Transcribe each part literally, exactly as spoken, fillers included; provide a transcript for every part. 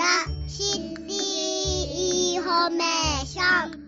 シティインフォメーション。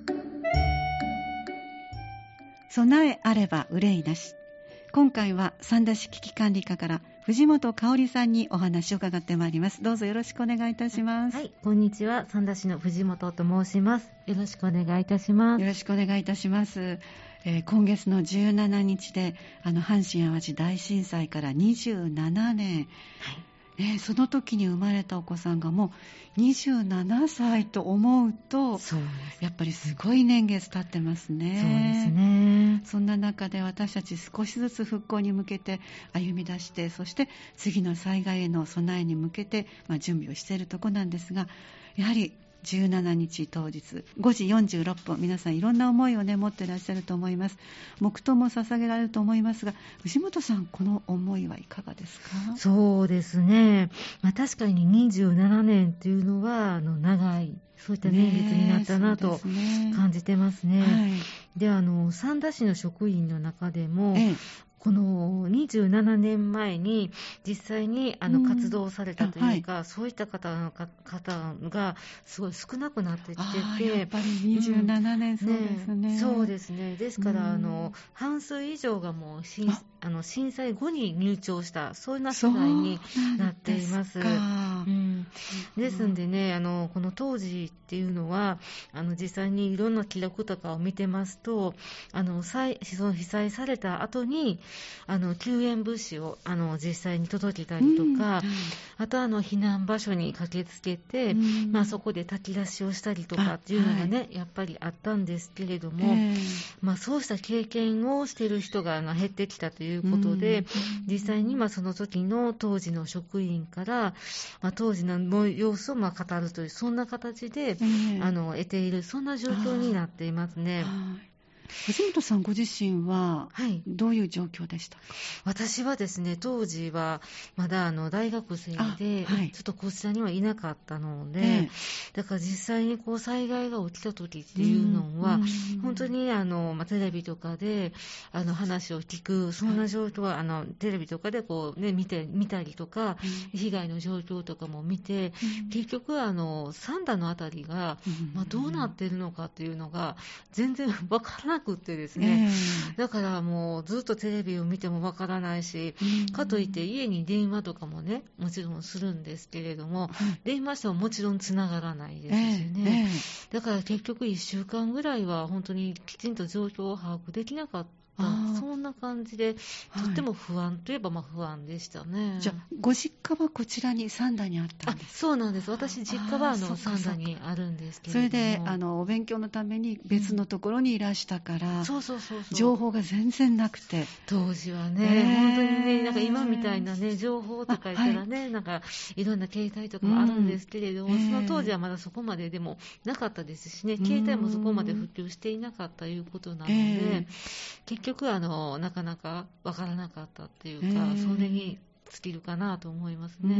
備えあれば憂いなし。今回は三田市危機管理課から藤本香織さんにお話を伺ってまいります。どうぞよろしくお願いいたします。 はい、こんにちは。三田市の藤本と申します。よろしくお願いいたします。 よろしくお願いいたします。えー、今月のじゅうしちにちであの阪神淡路大震災からにじゅうななねん、はいね、その時に生まれたお子さんがもうにじゅうななさいと思うと、 そうです、 やっぱりすごい年月経ってますね。 そうですね。 そんな中で私たち少しずつ復興に向けて歩み出して、そして次の災害への備えに向けて、まあ、準備をしているところなんですが、やはりじゅうしちにち当日ごじよんじゅうろっぷん、皆さんいろんな思いを、ね、持っていらっしゃると思います。黙祷も捧げられると思いますが、藤本さん、この思いはいかがですか？ そうですね、まあ、確かににじゅうななねんというのはあの長い、そういった年月になったなと感じてますね。はい、であの三田市の職員の中でも、ええ、このにじゅうななねんまえに実際にあの活動されたというか、うん、はい、そういった方のか方がすごい少なくなってきてて、 やっぱりにじゅうななねん、うん、そうですね、 ね、そうですね。ですから、うん、あの半数以上がもう震あの震災後に入庁した、そういうな世代になっています。ですうん、ですんでね、あのこの当時っていうのはあの実際にいろんな記録とかを見てますと、あの災その被災された後にあの救援物資をあの実際に届けたりとか、うん、あとあの避難場所に駆けつけて、うん、まあ、そこで炊き出しをしたりとかっていうのがね、はい、やっぱりあったんですけれども、えーまあ、そうした経験をしている人が減ってきたということで、うん、実際にまあその時の当時の職員から、まあ、当時の様子をまあ語るという、そんな形で、えー、あの得ている、そんな状況になっていますね。 藤本さんご自身はどういう状況でしたか？はい、 私はですね、当時はまだあの大学生で、はい、ちょっとこちらにはいなかったので、ええ、だから実際にこう災害が起きた時っていうのは、うん、本当にあの、まあ、テレビとかであの話を聞く、そんな状況は、はい、あのテレビとかでこう、ね、見て見たりとか、うん、被害の状況とかも見て、うん、結局あの三田のあたりが、うんまあ、どうなっているのかっていうのが全然わからなくってですね、えー、だからもうずっとテレビを見てもわからないし、うん、かといって家に電話とかもね、もちろんするんですけれども、うん、電話してももちろんつながらないですしね、えーえー、だから結局いっしゅうかんぐらいは本当にきちんと状況を把握できなかった、そんな感じで、とっても不安といえばまあ不安でしたね。 はい、じゃあご実家はこちらに三田にあったんですか？ あ、そうなんです。私実家はあの三田にあるんですけれども、 それであのお勉強のために別のところにいらしたから、うん、 そうそうそうそう、 情報が全然なくて、 当時はね、えー、本当にね、なんか今みたいなね情報とか言ったらね、はい、なんかいろんな携帯とかもあるんですけれども、うん、その当時はまだそこまででもなかったですしね、携帯もそこまで普及していなかったということなので、えー、結局あのなかなかわからなかったっていうか、えー、それに尽きるかなと思いますね。うん、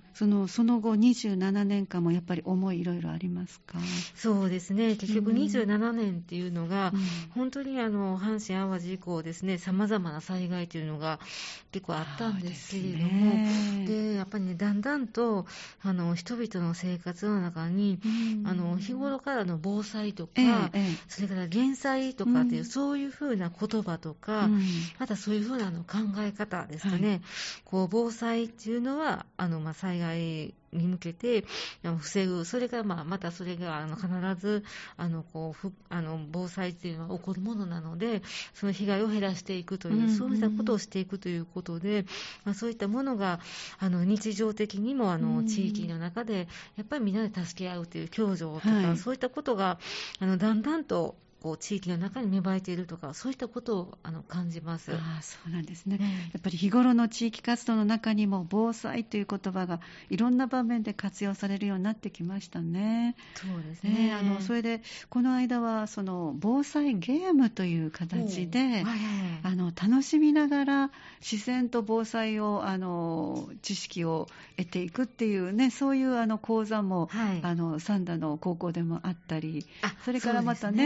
その、その後にじゅうななねんかんもやっぱり思いいろいろありますか？ そうですね、結局にじゅうななねんっていうのが、うん、本当にあの阪神淡路以降ですね、様々な災害というのが結構あったんですけれども、で、でやっぱりね、だんだんとあの人々の生活の中に、うん、あの日頃からの防災とか、えーえー、それから減災とかっていう、うん、そういうふうな言葉とか、うん、またそういうふうなの考え方ですかね、はい、こう防災っていうのはあの、まあ、災害に向けて防ぐ、それから、まあ、またそれがあの必ずあのこうふあの防災っていうのは起こるものなので、その被害を減らしていくという、うんうん、そういったことをしていくということで、まあ、そういったものがあの日常的にもあの、うん、地域の中でやっぱりみんなで助け合うという共助とか、はい、そういったことがあのだんだんとこう地域の中に芽生えているとか、そういったことをあの感じます。 ああ、そうなんですね、うん、やっぱり日頃の地域活動の中にも防災という言葉がいろんな場面で活用されるようになってきましたね。 そうですね、 えー、あのそれでこの間はその防災ゲームという形で、はいはい、あの楽しみながら自然と防災をあの知識を得ていくっていうね、そういうあの講座も、はい、あの三田の高校でもあったり、それからまたね、あの、はい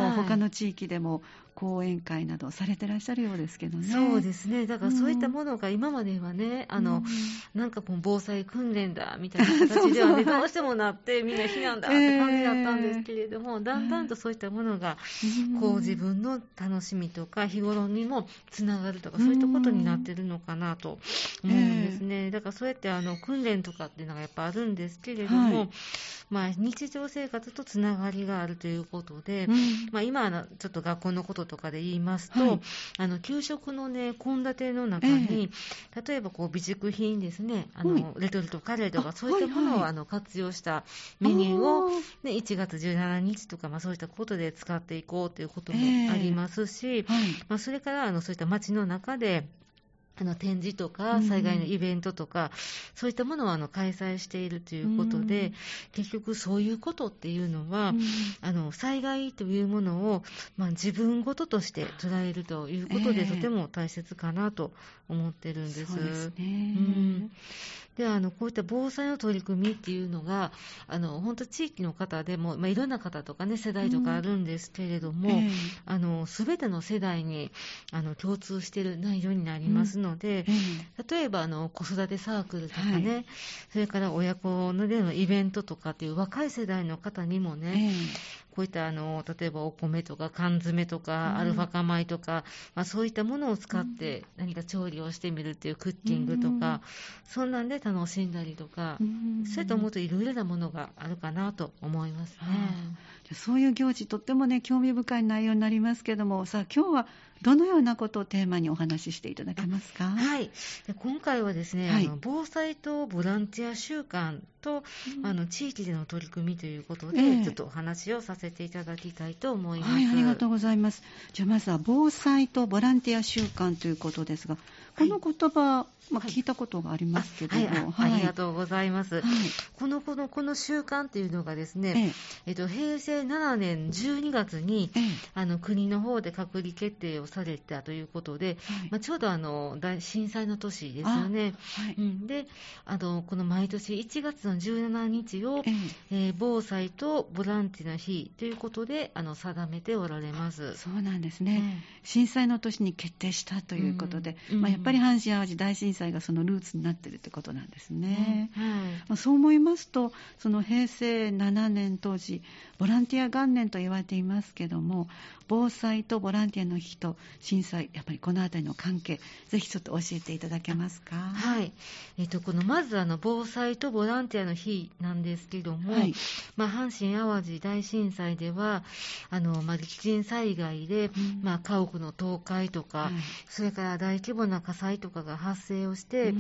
はい、他の地域でも講演会などされてらっしゃるようですけどね。 そうですね。だからそういったものが今まではね、うん、あの、なんかこう防災訓練だみたいな形ではね、どうしてもなってみんな避難だって感じだったんですけれども、えー、だんだんとそういったものが、こう自分の楽しみとか日頃にもつながるとか、そういったことになってるのかなと思うんですね。えー、だからそうやってあの訓練とかっていうのがやっぱあるんですけれども、はい、まあ、日常生活とつながりがあるということで、うん、まあ、今あのちょっと学校のこととかで言いますと、はい、あの給食のね献立の中に、えー、例えばこう備蓄品ですね、あの、はい、レトルトカレーとかそういったものを、はいはい、あの活用したメニューを、ね、いちがつじゅうしちにちとか、まあ、そういったことで使っていこうということもありますし、えーはい、まあ、それからあのそういった街の中であの展示とか災害のイベントとか、うん、そういったものをあの開催しているということで、うん、結局そういうことっていうのは、うん、あの災害というものを、まあ、自分ごととして捉えるということで、えー、とても大切かなと思ってるんです。 そうですね。うん、 であのこういった防災の取り組みっていうのがあの本当地域の方でも、まあ、いろんな方とかね世代とかあるんですけれども、うんえー、あの全ての世代にあの共通している内容になりますので、うんえー、例えばあの子育てサークルとかね、はい、それから親子のでのイベントとかっていう若い世代の方にもね、えーこういったあの例えばお米とか缶詰とか、うん、アルファ化米とか、まあ、そういったものを使って何か調理をしてみるっていうクッキングとか、うん、そんなんで楽しんだりとか、うん、そういった思うといろいろなものがあるかなと思いますね。 そういう行事とってもね興味深い内容になりますけども、さあ今日はどのようなことをテーマにお話ししていただけますか？ はい、今回はですね、はい、あの防災とボランティア週間と、うん、あの地域での取り組みということで、えー、ちょっとお話をさせていただきたいと思います。 はい、ありがとうございます。じゃあまずは防災とボランティア週間ということですが、この言葉、はい、まあ、聞いたことがありますけども、 はいはいはい、ありがとうございます。はい、このこのこの週間というのがですね、えええっと、へいせいななねんじゅうにがつに、ええ、あの国の方で閣議決定をされたということで、はい、まあ、ちょうどあの大震災の年ですよね。はい、うん、であのこの毎年いちがつのじゅうしちにちを、えええー、防災とボランティアの日ということであの定めておられます。 そうなんですね、うん、震災の年に決定したということで、うん、まあ、やっぱり阪神・淡路大震災がそのルーツになっているということなんですね。うん、はい、まあ、そう思いますと、そのへいせいななねん当時ボランティア元年と言われていますけども、防災とボランティアの日と震災、やっぱりこのあたりの関係、ぜひちょっと教えていただけますか？ はい、えー、とこのまずあの防災とボランティアの日なんですけども、はい、まあ、阪神・淡路大震災ではあの、まあ、激甚災害で、うん、まあ、家屋の倒壊とか、はい、それから大規模な火災とかが発生をして、うん、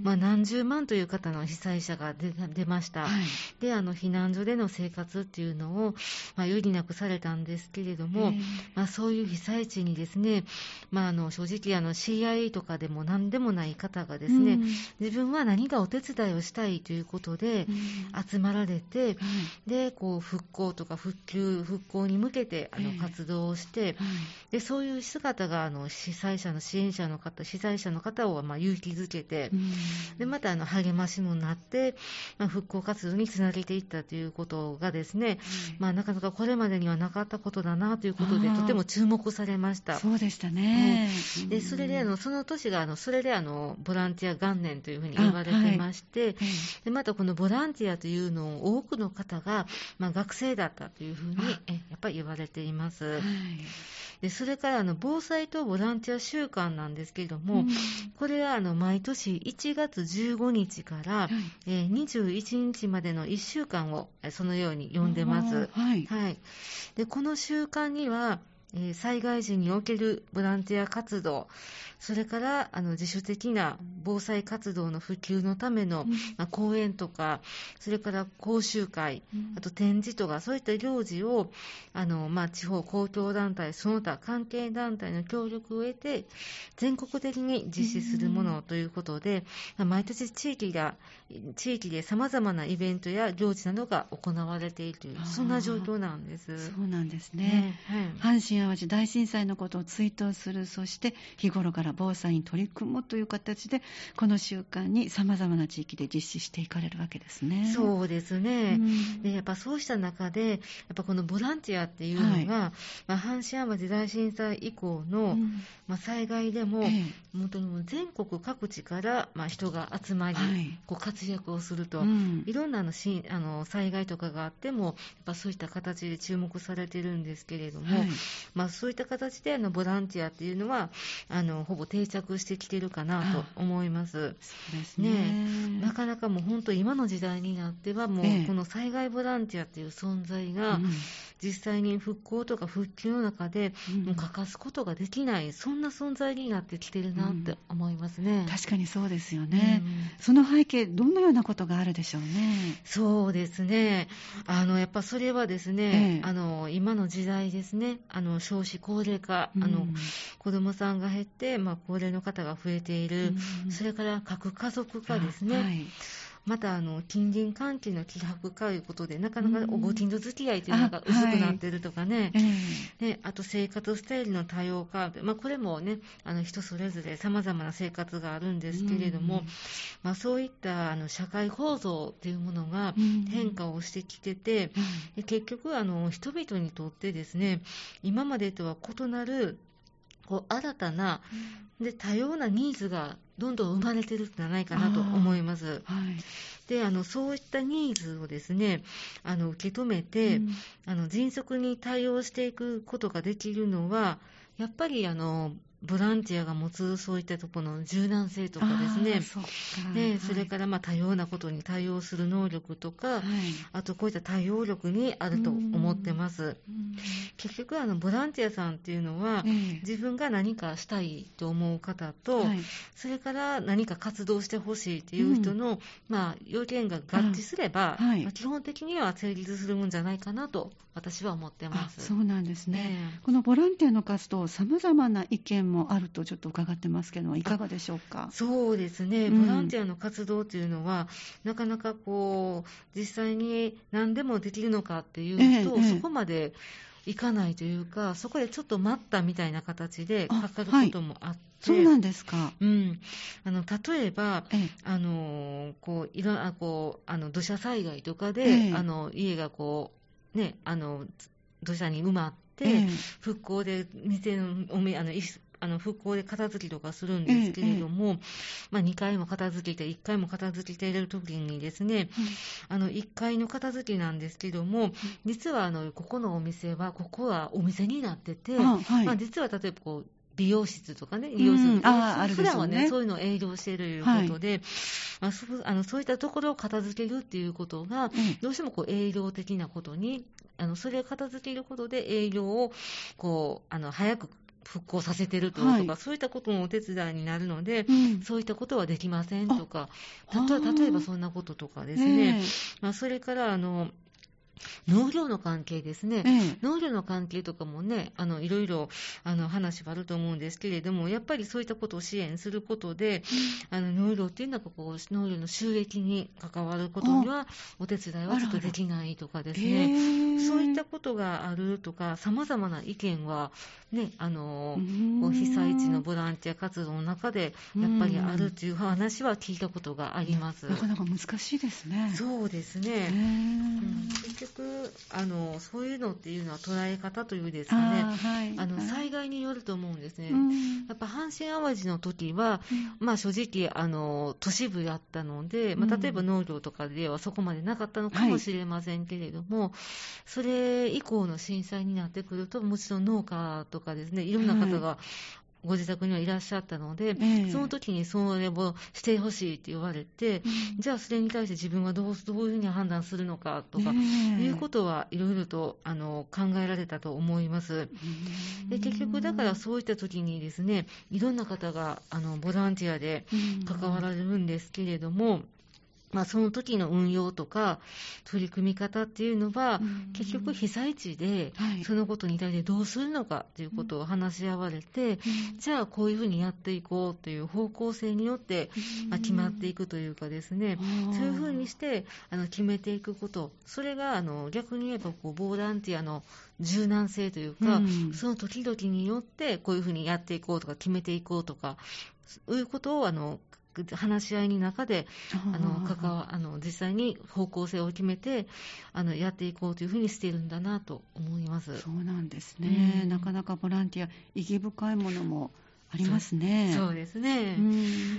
まあ、何十万という方の被災者が 出, 出ました。はい、であの避難所での生活っていうのを、まあ、余儀なくされたんですけれども、まあ、そういう被災地にですね、まあ、あの正直あの シーアイエー とかでも何でもない方がですね、うん、自分は何かお手伝いをしたいということで集まられて、うん、でこう復興とか復旧復興に向けてあの活動をして、うん、でそういう姿があの被災者の支援者の方被災者の方をまあ勇気づけて、うん、でまたあの励ましもなって、まあ、復興活動につなげていったということがですね、うん、まあ、なかなかこれまでにはなかったことだなということでとても注目されました。 そうでしたね。 うん、でそれであのその年があのそれであのボランティア元年というふうに言われてまして、はい、でまたこのボランティアというのを多くの方が、まあ、学生だったというふうにえやっぱり言われています。はい、でそれからあの防災とボランティア週間なんですけれども、うん、これはあの毎年いちがつじゅうごにちから、はい、えー、にじゅういちにちまでのいっしゅうかんをそのように呼んでます。はいはい、でこの週間にはえー、災害時におけるボランティア活動、それからあの自主的な防災活動の普及のための、うん、まあ、講演とか、それから講習会、うん、あと展示とかそういった行事をあの、まあ、地方公共団体その他関係団体の協力を得て全国的に実施するものということで、うん、毎年地域が地域でさまざまなイベントや行事などが行われているというそんな状況なんです。 そうなんですね。ね、はい、阪神神淡路大震災のことを追悼する、そして日頃から防災に取り組むという形で、この週間に様々な地域で実施していかれるわけですね。 そうですね、 うん、 でやっぱそうした中で、やっぱこのボランティアっていうのが、はい、まあ、阪神淡路大震災以降の、うん、まあ、災害でも、ええ、本当にもう全国各地から、まあ、人が集まり、はい、こう活躍をすると、うん、いろんなあのしあの災害とかがあっても、やっぱそういった形で注目されてるんですけれども、はい、まあ、そういった形であのボランティアっていうのはあのほぼ定着してきてるかなと思います。 そうですね。 ね、なかなかもう本当今の時代になってはもう、ええ、この災害ボランティアっていう存在が、うん、実際に復興とか復旧の中で、うん、もう欠かすことができない、そんな存在になってきてるなって思いますね。 うん、確かにそうですよね。うん、その背景、どのようなことがあるでしょうね。 そうですね。あのやっぱそれはですね、ええ、あの今の時代ですね、あの少子高齢化、うん、あの子どもさんが減って、まあ、高齢の方が増えている、うん、それから核家族化ですね。はい、またあの近隣関係の希薄化ということで、なかなかご近所付き合いというのが薄くなっているとかね、あ、はい、であと生活スタイルの多様化、まあ、これもね、あの人それぞれ様々な生活があるんですけれども、まあ、そういったあの社会構造というものが変化をしてきてて、で結局あの人々にとってですね、今までとは異なるこう新たなで多様なニーズがどんどん生まれているんじゃないかなと思います。はい、であのそういったニーズをですね、あの受け止めて、うん、あの迅速に対応していくことができるのは、やっぱりあのボランティアが持つそういったところの柔軟性とかですね、そ, で、はい、それからまあ多様なことに対応する能力とか、はい、あとこういった対応力にあると思ってます。結局あのボランティアさんっていうのは、えー、自分が何かしたいと思う方と、はい、それから何か活動してほしいという人の、うん、まあ、要件が合致すれば、はい、まあ、基本的には成立するもんじゃないかなと私は思ってます。 そうなんですね。えー、このボランティアの活動、様々な意見もあるとちょっと伺ってますけど、いかがでしょうか。 そうですね、ボランティアの活動というのは、うん、なかなかこう実際に何でもできるのかっていうと、えー、そこまでいかないというか、そこでちょっと待ったみたいな形でかかることもあって、 そうなんですか。 うん、あの例えば、ええ、あのこういろあこうあの土砂災害とかで、ええ、あの家がこうね、あの土砂に埋まって、ええ、復興で店のおみあのあの復興で片付けとかするんですけれども、ええまあ、にかいも片付けていっかいも片付けているときにですね、うん、あのいっかいの片付けなんですけども、実はあのここのお店はここはお店になってて、あ、はいまあ、実は例えばこう美容室とかね、利用する、うん、あ普段はね、そういうのを営業しているということで、はいまあ、そ, あのそういったところを片付けるっていうことが、うん、どうしてもこう営業的なことに、あのそれを片付けることで営業をこうあの早く復興させてるとか、はい、そういったこともお手伝いになるので、うん、そういったことはできませんとか、例えばそんなこととかですね、えーまあ、それからあの農業の関係ですね、ええ、農業の関係とかもね、あのいろいろあの話はあると思うんですけれども、やっぱりそういったことを支援することで、うん、あの農業っていうのはこう農業の収益に関わることにはお手伝いはちょっとできないとかですね、そういったことがあるとか、様々な意見はね、あのこう被災地のボランティア活動の中でやっぱりあるという話は聞いたことがあります。 なかなか難しいですね。 そうですね、うん、結局あのそういうのっていうのは捉え方というですかね、あ、はい、あの災害によると思うんですね、うん、やっぱ阪神淡路の時は、うんまあ、正直あの都市部だったので、まあ、例えば農業とかではそこまでなかったのかもしれませんけれども、はい、それ以降の震災になってくると、もちろん農家とかですね、いろんな方が、はいご自宅にはいらっしゃったので、えー、その時にそれをしてほしいって言われて、うん、じゃあそれに対して自分はどう、どういうふうに判断するのかとか、えー、いうことはいろいろとあの考えられたと思います。で結局だからそういった時にですね、いろんな方があのボランティアで関わられるんですけれども、 まあ、その時の運用とか取り組み方っていうのは、 うん、 結局被災地でそのことに対してどうするのかということを話し合われて、うん、じゃあこういうふうにやっていこうという方向性によって、まあ、決まっていくというかですね、うん、そういうふうにしてあの決めていくこと、それがあの逆に言えばこうボランティアの柔軟性というか、うん、その時々によってこういうふうにやっていこうとか決めていこうとか、そういうことをあの話し合いの中であの関わあの実際に方向性を決めてあのやっていこうというふうにしているんだなと思います。 そうなんですね、うん、なかなかボランティア意義深いものもありますね。 そう、そうですね、うん、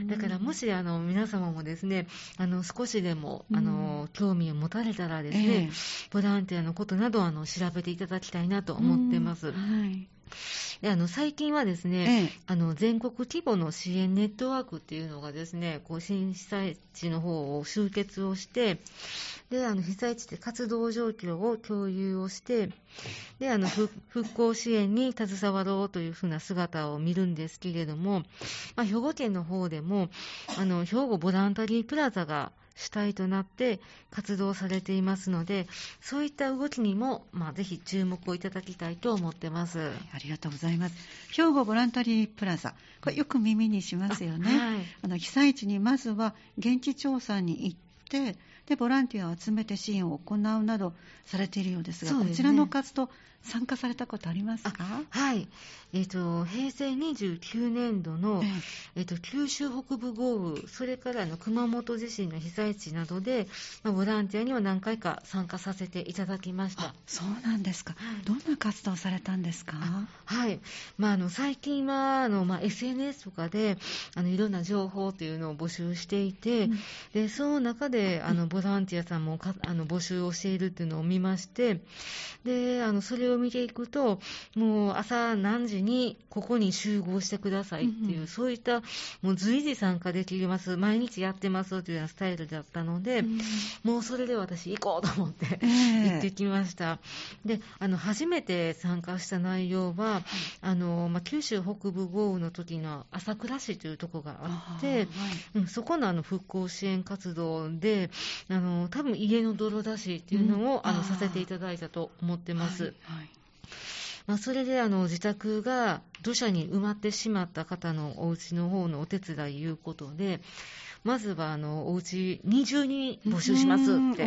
だからもしあの皆様もですねあの少しでもあの、うん、興味を持たれたらですね、えー、ボランティアのことなどあの調べていただきたいなと思ってます。うん、はい、であの最近はですね、ええ、あの全国規模の支援ネットワークっていうのがですね、こう新被災地の方を集結をして、であの被災地で活動状況を共有をして、であの復興支援に携わろうというふうな姿を見るんですけれども、まあ、兵庫県の方でもあの兵庫ボランタリープラザが主体となって活動されていますので、そういった動きにも、まあ、ぜひ注目をいただきたいと思ってます。 ありがとうございます。兵庫ボランタリープラザ、これよく耳にしますよね。あ、はい、あの被災地にまずは現地調査に行って、でボランティアを集めて支援を行うなどされているようですが、そうですね、こちらの活動参加されたことありますか？ はい、えーと、平成にじゅうきゅうねんどの、えーと、九州北部豪雨、それからの熊本地震の被災地などで、まあ、ボランティアには何回か参加させていただきました。 あ、そうなんですか、はい、どんな活動されたんですか？ はい、まあ、あの最近はあの、まあ、エスエヌエス とかであのいろんな情報というのを募集していて、うん、でその中であのボランティアさんもかあの募集をしているというのを見まして、であのそれを見ていくと、もう朝何時にここに集合してくださいっていう、うん、そういったもう随時参加できます、毎日やってますというようなスタイルだったので、うん、もうそれで私行こうと思って、えー、行ってきました。であの初めて参加した内容は、はい、あのまあ、九州北部豪雨の時の朝倉市というところがあって、はい、うん、そこのあの復興支援活動であの多分家の泥出しっていうのを、うん、あのさせていただいたと思ってます。はいはい、まあ、それであの自宅が土砂に埋まってしまった方のお家の方のお手伝いいうことで、まずはあのお家にじゅうにん募集しますって、うん、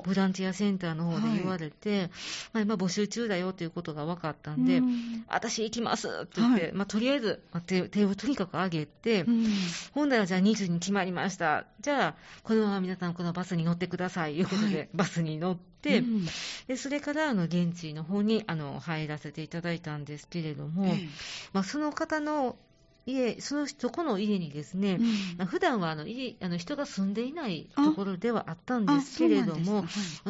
ボランティアセンターの方で言われて、はい、まあ、今募集中だよということが分かったんで、うん、私行きますって言って、はい、まあ、とりあえず、まあ、手, 手をとにかく上げて、うん、ほんならじゃあにじゅうに決まりました、じゃあこのまま皆さんこのバスに乗ってくださいということで、はい、バスに乗って、うん、でそれからあの現地の方にあの入らせていただいたんですけれども、えーまあ、その方の家、そのそこの家にですね、うん、普段はあの家あの人が住んでいないところではあったんですけれども、はい、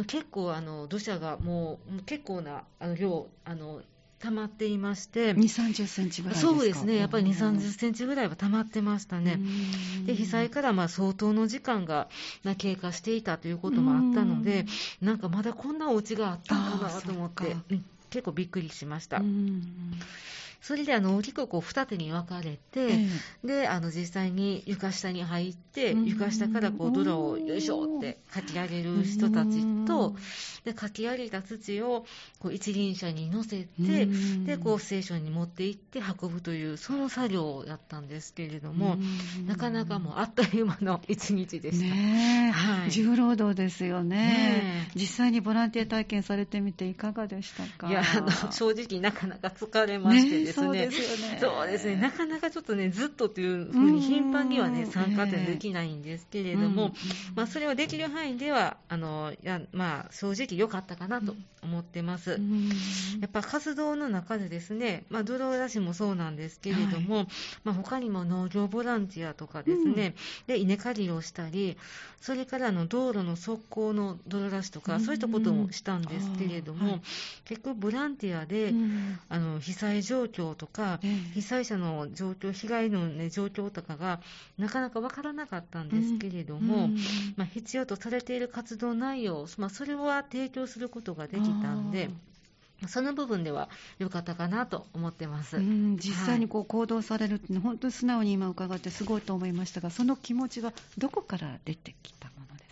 結構あの土砂がもう結構なあの量あの溜まっていまして、 にじゅう、さんじゅっセンチぐらいですか？ そうですね、やっぱりにじゅう、さんじゅっセンチぐらいは溜まってましたね。で被災からまあ相当の時間が経過していたということもあったので、なんかまだこんなお家があったんだなと思って、うん、結構びっくりしました。うん、それであの大きくこう二手に分かれて、ええ、であの実際に床下に入って、うん、床下からこう泥をよいしょってかき上げる人たちと、でかき上げた土をこう一輪車に乗せて、でこうステーションに持って行って運ぶというその作業をやったんですけれども、なかなかもうあっという間の一日でした。 ね、はい、重労働ですよ ね, ね実際にボランティア体験されてみていかがでしたか？ いやあの正直なかなか疲れましてですね、 そうですよね。 そうですね、なかなかちょっとねずっとというふうに頻繁にはね参加ってできないんですけれども、まあ、それをできる範囲ではあのいや、まあ、正直良かったかなと思ってます。やっぱ活動の中でですね、まあ、泥出しもそうなんですけれども、はい、まあ、他にも農業ボランティアとかですね、うん、で稲刈りをしたり、それからの道路の側溝の泥出しとか、うん、そういったこともしたんですけれども、はい、結構ボランティアで、うん、あの被災状況とか、えー、被災者の状況、被害の、ね、状況とかがなかなか分からなかったんですけれども、うんまあ、必要とされている活動内容、まあ、それは提供することができたんで、その部分では良かったかなと思ってます。うん、 実際にこう行動されるっていうのは、はい、本当に素直に今伺ってすごいと思いましたが、その気持ちはどこから出てきたものですか？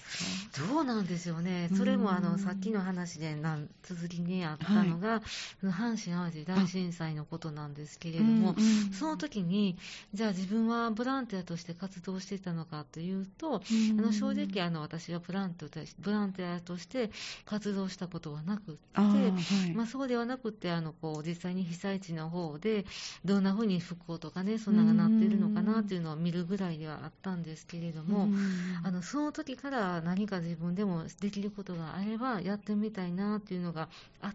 か？ どうなんでしょうね。それもあのさっきの話でなん続きにあったのが、はい、阪神・淡路大震災のことなんですけれども、うんうん、その時にじゃあ自分はボランティアとして活動していたのかというと、うん、あの正直あの私はボランティア、ボランティアとして活動したことはなくって、あ、はい、まあ、そうではなくてあのこう実際に被災地の方でどんな風に復興とかね、そんながなっているのかなというのを見るぐらいではあったんですけれども、あのその時から何か自分でもできることがあればやってみたいなというのがあって、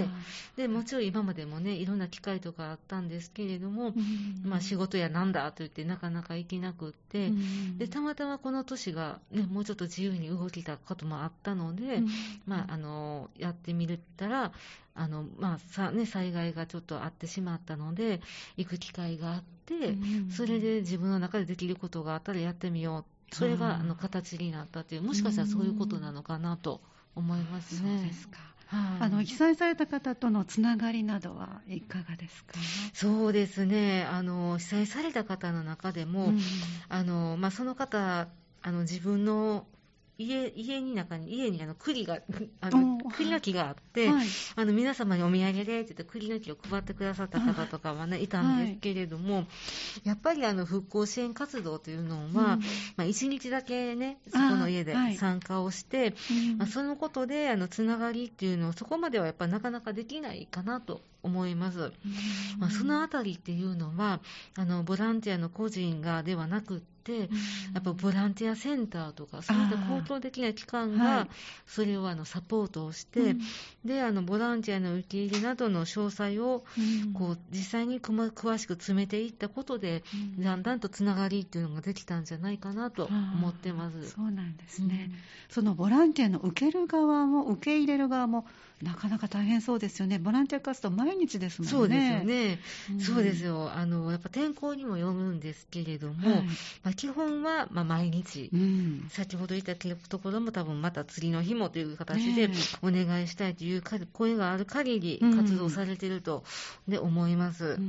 でもちろん今までもねいろんな機会とかあったんですけれども、まあ、仕事やなんだと言ってなかなか行けなくって、でたまたまこの年が、ね、もうちょっと自由に動けたこともあったので、まあ、あのやってみたらあの、まあさね、災害がちょっとあってしまったので行く機会があって、それで自分の中でできることがあったらやってみよう、それがあの形になったという、もしかしたらそういうことなのかなと思いますね。 そうですか。はい、あの被災された方とのつながりなどはいかがですか？ そうですね、あの被災された方の中でも、うん、あのまあ、その方あの自分の家, 家に中に家にあの栗があの栗の木があって、はい、あの皆様にお土産でって言って栗の木を配ってくださった方とかは、ね、いたんですけれども、はい、やっぱりあの復興支援活動というのは、うん、まあ、いちにちだけねそこの家で参加をして、はい、まあ、そのことであのつながりっていうのをそこまではやっぱりなかなかできないかなと思います。うん、まあ、そのあたりっていうのはあのボランティアの個人がではなくてやっぱボランティアセンターとかそういった公共的な機関がそれをあのサポートをして、はい、であのボランティアの受け入れなどの詳細をこう実際に詳しく詰めていったことで、うん、だんだんとつながりっていうのができたんじゃないかなと思ってます。 そうなんですね、うん、そのボランティアの受ける側も受け入れる側もなかなか大変そうですよね。ボランティア活動毎日ですもんね。 そうですよね、うん、そうですよ。あのやっぱ天候にもよるんですけれども、はい、まあ、基本はまあ毎日、うん、先ほど言ったところも多分また次の日もという形でお願いしたいという声がある限り活動されていると、で思います、うん、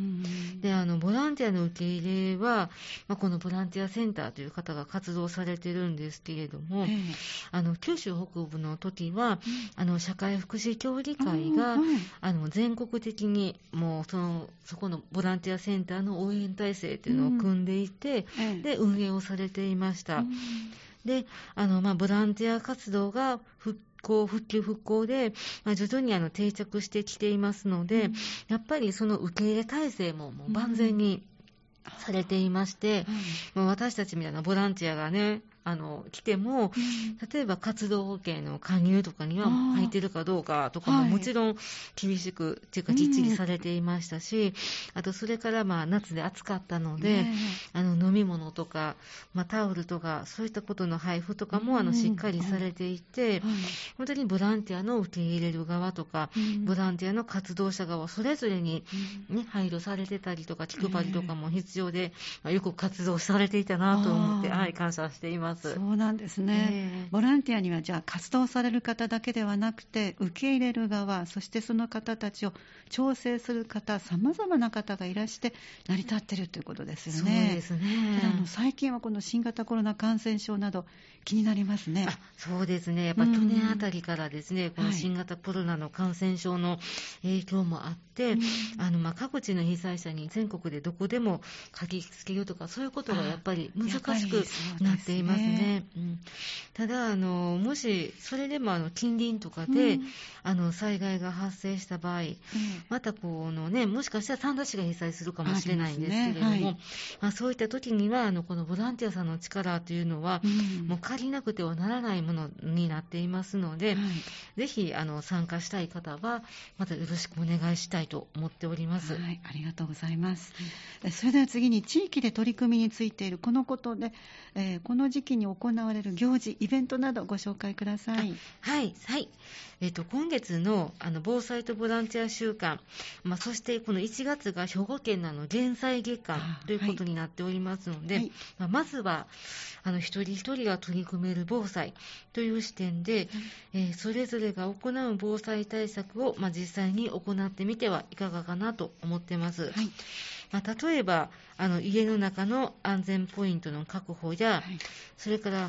であのボランティアの受け入れは、まあ、このボランティアセンターという方が活動されているんですけれども、あの九州北部の時は、うん、あの社会福祉協議会が、うん、あの全国的にもう そのそこのボランティアセンターの応援体制というのを組んでいて、うん、で運営をされていました、うん、であの、まあ、ボランティア活動が復興復旧復興で、まあ、徐々にあの定着してきていますので、うん、やっぱりその受け入れ体制ももう万全にされていまして、うん、まあ、私たちみたいなボランティアがねあの来ても、うん、例えば活動保険の加入とかには入ってるかどうかとかももちろん厳しく、はい、っていうかきっちりされていましたし、うん、あとそれからまあ夏で暑かったので、ね、あの飲み物とか、まあ、タオルとかそういったことの配布とかもあのしっかりされていて、うん、本当にボランティアの受け入れる側とか、うん、ボランティアの活動者側それぞれに、ね、配慮されてたりとか気配りとかも必要で、まあ、よく活動されていたなと思って、はい、感謝しています。 そうなんですね、えー、ボランティアにはじゃあ活動される方だけではなくて受け入れる側、そしてその方たちを調整する方、さまざまな方がいらして成り立っているということですよね。 そうですね。 あの最近はこの新型コロナ感染症など気になりますね。 あ、そうですね。やっぱ去年あたりからですね、うん、この新型コロナの感染症の影響もあって、はい、あのまあ各地の被災者に全国でどこでも駆けつけるとかそういうことがやっぱり難しくなっていますね。うん、ただあのもしそれでもあの近隣とかで、うん、あの災害が発生した場合、うん、またこの、ね、もしかしたら三田市が被災するかもしれないんですけれども、ね、はい、まあ、そういった時にはあのこのボランティアさんの力というのは、うん、もう借りなくてはならないものになっていますので、はい、ぜひあの参加したい方はまたよろしくお願いしたいと思っております。 はい、ありがとうございます。それでは次に地域で取り組みについているこのことで、えー、この時期に行われる行事、イベントなどご紹介ください。 はい、はい。えーと、今月 の, あの防災とボランティア週間、まあ、そしてこのいちがつが兵庫県のあの減災月間ということになっておりますので、はい、まあ、まずはあの一人一人が取り組める防災という視点で、はい、えー、それぞれが行う防災対策を、まあ、実際に行ってみてはいかがかなと思っています。はい、まあ、例えばあの家の中の安全ポイントの確保や、はい、それから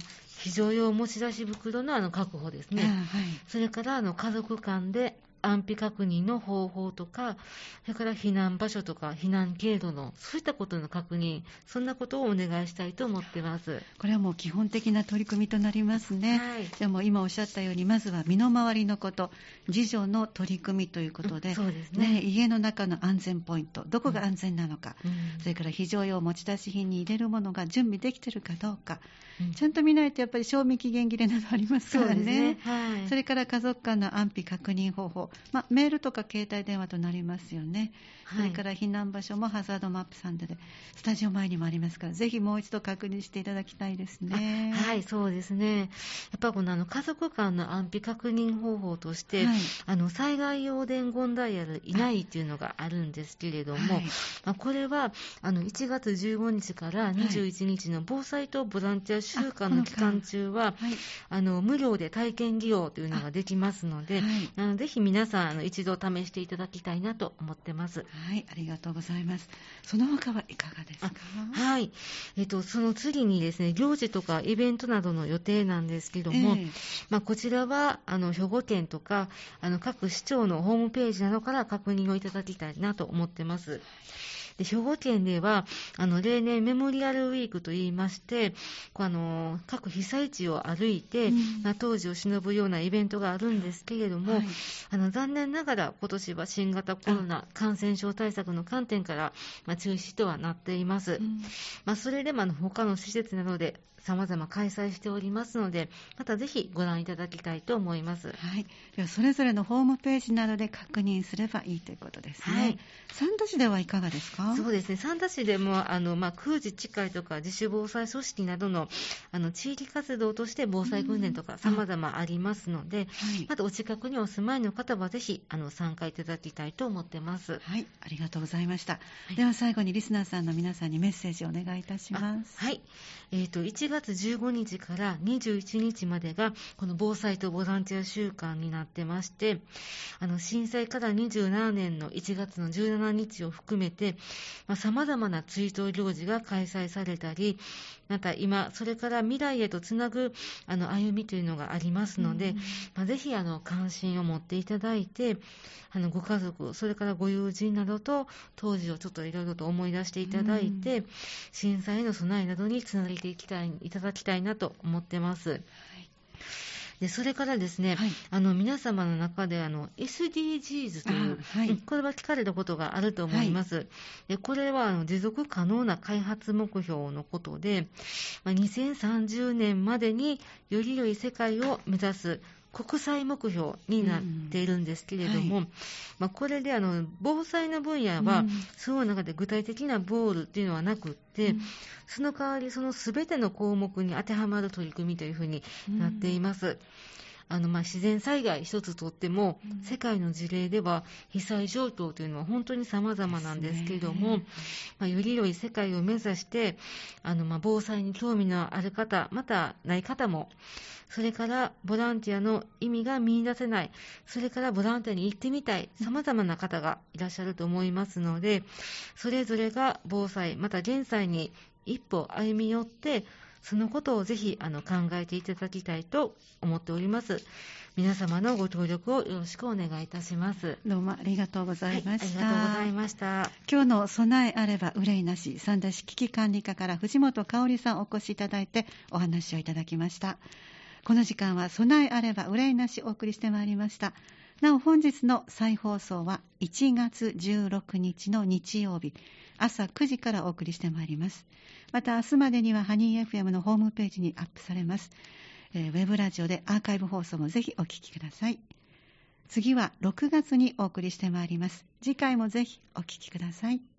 非常用持ち出し袋のあの確保ですね、 はい、 それからあの家族間で安否確認の方法とか、それから避難場所とか避難経路のそういったことの確認、そんなことをお願いしたいと思ってます。 これはもう基本的な取り組みとなりますね、はい、でも今おっしゃったようにまずは身の回りのこと、自助の取り組みということで、 うん、そうですね、 ね、家の中の安全ポイント、どこが安全なのか、 うん、 それから非常用持ち出し品に入れるものが準備できているかどうか、うん、ちゃんと見ないとやっぱり賞味期限切れなどありますから ね, そうですね、はい、 それから家族間の安否確認方法、まあ、メールとか携帯電話となりますよね、はい、それから避難場所もハザードマップさんで、でスタジオ前にもありますから、ぜひもう一度確認していただきたいですね。 はい、そうですね。やっぱこのあの家族間の安否確認方法として、はい、あの災害用伝言ダイヤルいないっていうのがあるんですけれども、はい、まあ、これはあのいちがつじゅうごにちからにじゅういちにちの防災とボランティア週間の期間中は、はい、あの無料で体験利用というのができますので、はい、あのぜひ皆さんあの一度試していただきたいなと思ってます。 はい、ありがとうございます。その他はいかがですか？ はい、えっと、その次にですね、行事とかイベントなどの予定なんですけども、えーまあ、こちらはあの兵庫県とかあの各市町のホームページなどから確認をいただきたいなと思ってます。で兵庫県ではあの例年メモリアルウィークといいまして、こうあの各被災地を歩いて、うんまあ、当時を偲ぶようなイベントがあるんですけれども、はい、あの残念ながら今年は新型コロナ感染症対策の観点から、まあ、中止とはなっています、うんまあ、それでもあの他の施設などで様々開催しておりますので、またぜひご覧いただきたいと思います。 はい、ではそれぞれのホームページなどで確認すればいいということですね。はい、三田市ではいかがですか？ そうですね、三田市でもあの、まあ、空自治会とか自主防災組織など の, あの地域活動として防災訓練とか様々ありますので、はい、またお近くにお住まいの方はぜひあの参加いただきたいと思ってます。 はい、ありがとうございました。はい、では最後にリスナーさんの皆さんにメッセージをお願いいたします。 はい、えーと、いちがつじゅうごにちからにじゅういちにちまでがこの防災とボランティア週間になってまして、あの震災からにじゅうななねんのいちがつのじゅうしちにちを含めて、まあ、様々な追悼行事が開催されたり、また今それから未来へとつなぐあの歩みというのがありますので、うんまあ、ぜひあの関心を持っていただいて、あのご家族それからご友人などと当時をちょっといろいろと思い出していただいて、うん、震災への備えなどにつなげていきたいいただきたいなと思ってます。はい、でそれからですね、はい、あの皆様の中であの エスディージーズ という、はい、これは聞かれたことがあると思います。はい、でこれはあの持続可能な開発目標のことで、まあ、にせんさんじゅうねんまでにより良い世界を目指す国際目標になっているんですけれども、うんはいまあ、これであの防災の分野は、うん、その中で具体的なゴールっていうのはなくって、うん、その代わりそのすべての項目に当てはまる取り組みというふうになっています。うんあのまあ自然災害一つとっても、うん、世界の事例では被災状況というのは本当に様々なんですけれども、まあ、より良い世界を目指してあのまあ防災に興味のある方またない方も、それからボランティアの意味が見出せない、それからボランティアに行ってみたい様々な方がいらっしゃると思いますので、それぞれが防災また減災に一歩歩み寄ってそのことをぜひあの考えていただきたいと思っております。皆様のご協力をよろしくお願いいたします。 どうもありがとうございました。 はい、ありがとうございました。 今日の備えあれば憂いなし、三田市危機管理課から藤本香織さんお越しいただいてお話をいただきました。この時間は備えあれば憂いなしお送りしてまいりました。なお本日の再放送はいちがつじゅうろくにちの日曜日朝くじからお送りしてまいります。また明日までにはハニー エフエム のホームページにアップされます。えー、ウェブラジオでアーカイブ放送もぜひお聞きください。次はろくがつにお送りしてまいります。次回もぜひお聞きください。